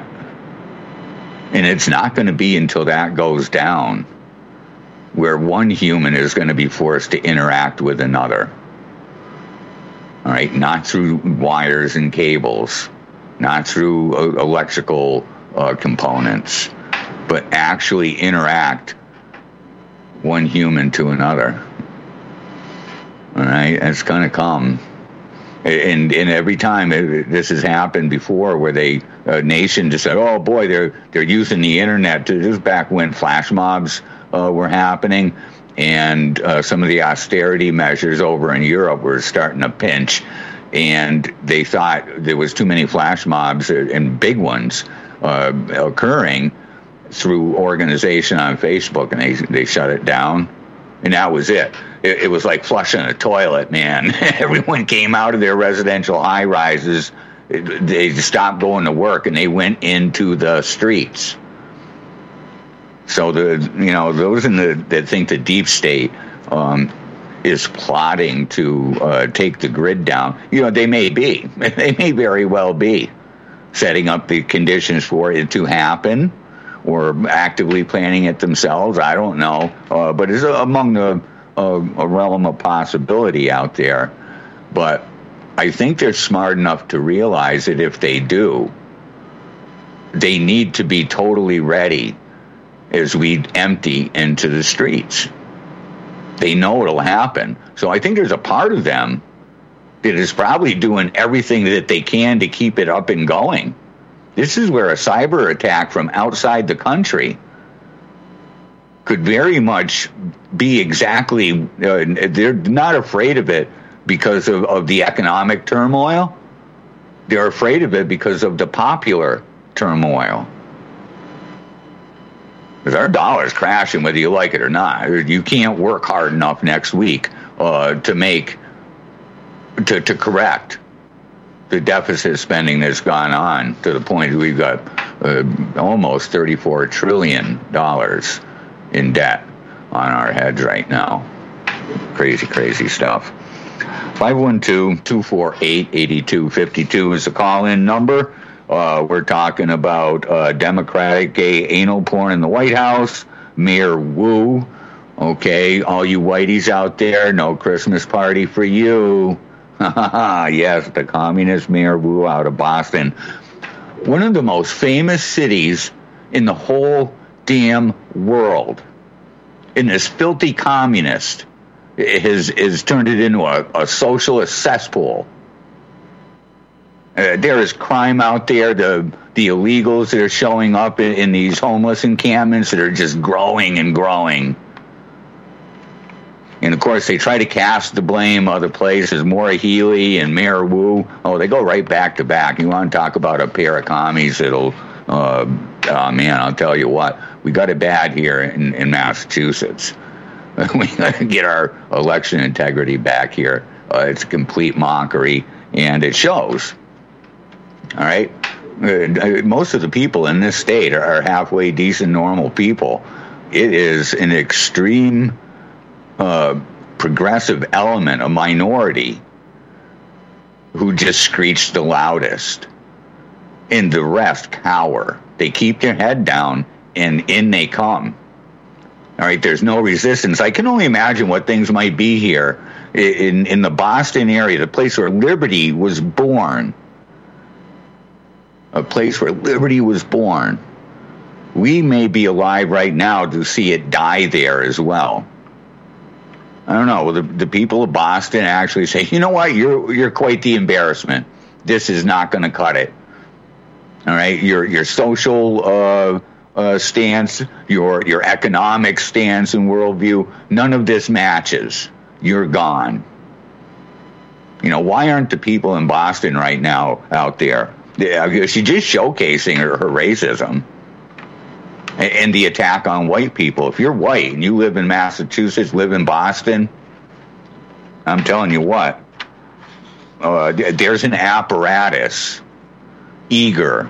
And it's not going to be until that goes down where one human is going to be forced to interact with another. All right, not through wires and cables, not through uh, electrical uh, components, but actually interact one human to another. All right, it's going to come. And and every time it, this has happened before, where they a nation just said, "Oh boy, they're they're using the internet." To, this is back when flash mobs uh, were happening, and uh, some of the austerity measures over in Europe were starting to pinch, and they thought there was too many flash mobs and big ones uh, occurring through organization on Facebook, and they they shut it down. And that was it. it. It was like flushing a toilet, man. Everyone came out of their residential high-rises. They stopped going to work, and they went into the streets. So, the you know, those in the that think the deep state um, is plotting to uh, take the grid down, you know, they may be. They may very well be setting up the conditions for it to happen, or actively planning it themselves. I don't know. Uh, but it's among the uh, a realm of possibility out there. But I think they're smart enough to realize that if they do, they need to be totally ready as we empty into the streets. They know it'll happen. So I think there's a part of them that is probably doing everything that they can to keep it up and going. This is where a cyber attack from outside the country could very much be exactly, uh, they're not afraid of it because of, of the economic turmoil. They're afraid of it because of the popular turmoil. Because our dollar's crashing whether you like it or not. You can't work hard enough next week uh, to make, to, to correct the deficit spending that's gone on to the point that we've got uh, almost thirty-four trillion dollars in debt on our heads right now. Crazy, crazy stuff. five one two, two four eight, eight two five two is the call-in number. Uh, we're talking about uh, Democratic gay anal porn in the White House, Mayor Wu. Okay, all you whiteys out there, no Christmas party for you. Yes, the communist Mayor Wu out of Boston. One of the most famous cities in the whole damn world. And this filthy communist has, has turned it into a, a socialist cesspool. Uh, there is crime out there. The the illegals that are showing up in, in these homeless encampments that are just growing and growing. And, of course, they try to cast the blame other places, Maura Healey and Mayor Wu. Oh, they go right back to back. You want to talk about a pair of commies that'll, uh, oh, man, I'll tell you what. We got it bad here in, in Massachusetts. We got to get our election integrity back here. Uh, it's a complete mockery, and it shows. All right? Uh, most of the people in this state are halfway decent, normal people. It is an extreme Uh, progressive element, a minority, who just screeched the loudest. And the rest cower. They keep their head down, and in they come. All right, there's no resistance. I can only imagine what things might be here in, in the Boston area, the place where liberty was born. A place where liberty was born. We may be alive right now to see it die there as well. I don't know. The, the people of Boston actually say, you know what, you're you're quite the embarrassment. This is not going to cut it. All right, your your social uh, uh, stance, your your economic stance and worldview, none of this matches. You're gone. You know, why aren't the people in Boston right now out there? She's just showcasing her, her racism. And the attack on white people. If you're white and you live in Massachusetts, live in Boston, I'm telling you what, uh, there's an apparatus eager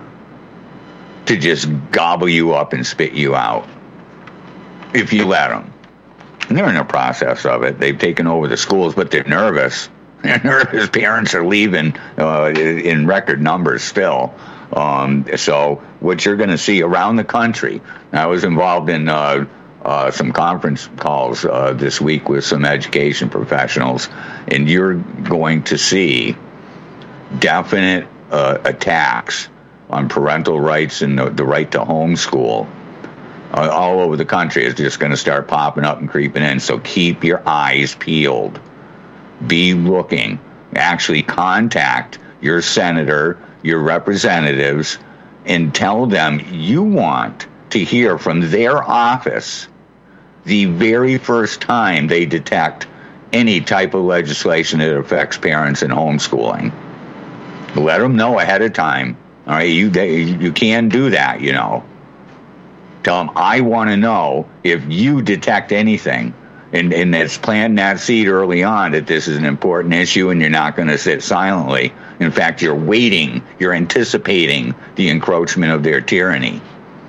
to just gobble you up and spit you out if you let them. And they're in the process of it. They've taken over the schools, but they're nervous. They're nervous. Parents are leaving uh, in record numbers still. Um, so what you're going to see around the country, I was involved in uh, uh, some conference calls uh, this week with some education professionals, and you're going to see definite uh, attacks on parental rights and the, the right to homeschool uh, all over the country. It's just going to start popping up and creeping in. So keep your eyes peeled. Be looking. Actually contact your senator, your representatives, and tell them you want to hear from their office the very first time they detect any type of legislation that affects parents and homeschooling. Let them know ahead of time. All right, you they, you can do that, you know. Tell them, I want to know if you detect anything. And, and it's planting that seed early on that this is an important issue and you're not going to sit silently. In fact, you're waiting, you're anticipating the encroachment of their tyranny.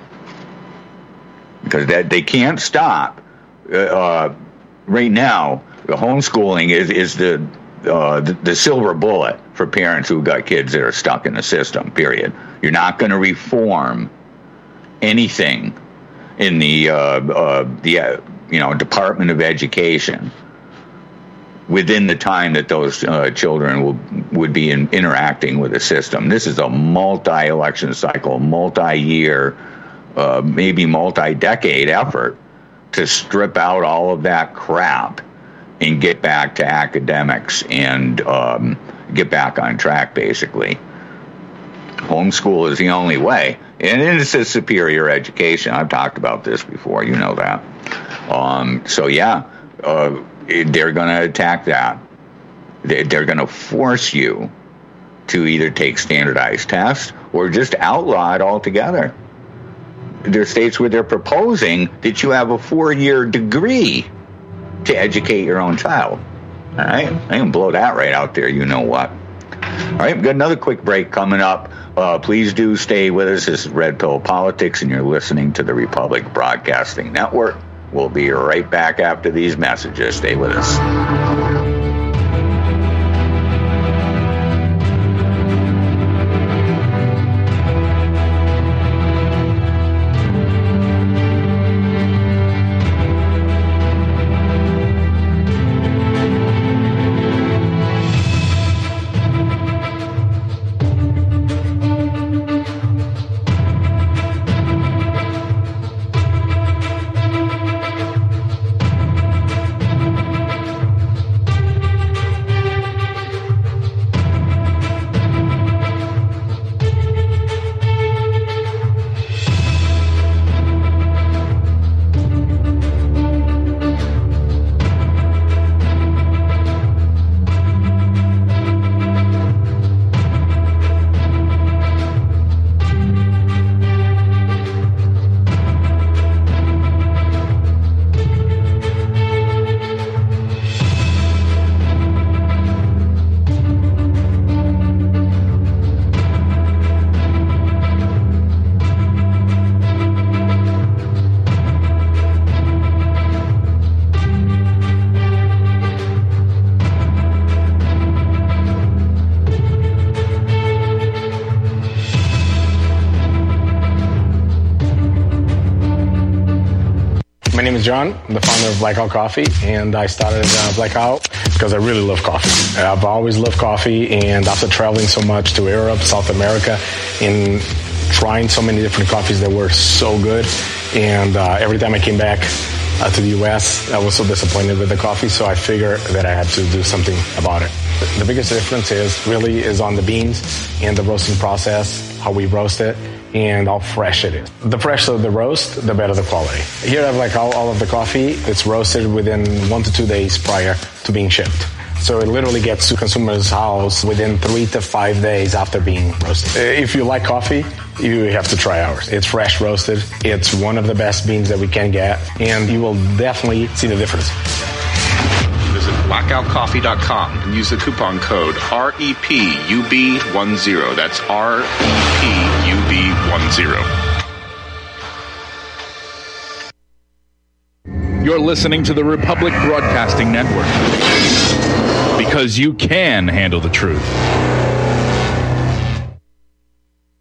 Because that they can't stop. Uh, uh, right now, the homeschooling is, is the, uh, the the silver bullet for parents who've got kids that are stuck in the system, period. You're not going to reform anything in the, uh, uh, the uh, you know, Department of Education within the time that those uh, children will, would be in, interacting with the system. This is a multi-election cycle, multi-year, uh, maybe multi-decade effort to strip out all of that crap and get back to academics and um, get back on track, basically. Homeschool is the only way. And it's a superior education. I've talked about this before. You know that. Um, so, yeah, uh, they're going to attack that. They're going to force you to either take standardized tests or just outlaw it altogether. There are states where they're proposing that you have a four-year degree to educate your own child. All right? I can blow that right out there. You know what? All right, we've got another quick break coming up. Uh, please do stay with us. This is Red Pill Politics, and you're listening to the Republic Broadcasting Network. We'll be right back after these messages. Stay with us. My name is John. I'm the founder of Blackout Coffee, and I started uh, Blackout because I really love coffee. I've always loved coffee, and after traveling so much to Europe, South America, and trying so many different coffees that were so good, and uh, every time I came back uh, to the U S, I was so disappointed with the coffee, so I figured that I had to do something about it. The biggest difference is really is on the beans and the roasting process, how we roast it, and how fresh it is. The fresher the roast, the better the quality. Here I have like all, all of the coffee. It's roasted within one to two days prior to being shipped. So it literally gets to consumer's house within three to five days after being roasted. If you like coffee, you have to try ours. It's fresh roasted. It's one of the best beans that we can get, and you will definitely see the difference. Visit blackout coffee dot com and use the coupon code R E P U B ten. That's R E P U B ten. You're listening to the Republic Broadcasting Network. Because you can handle the truth.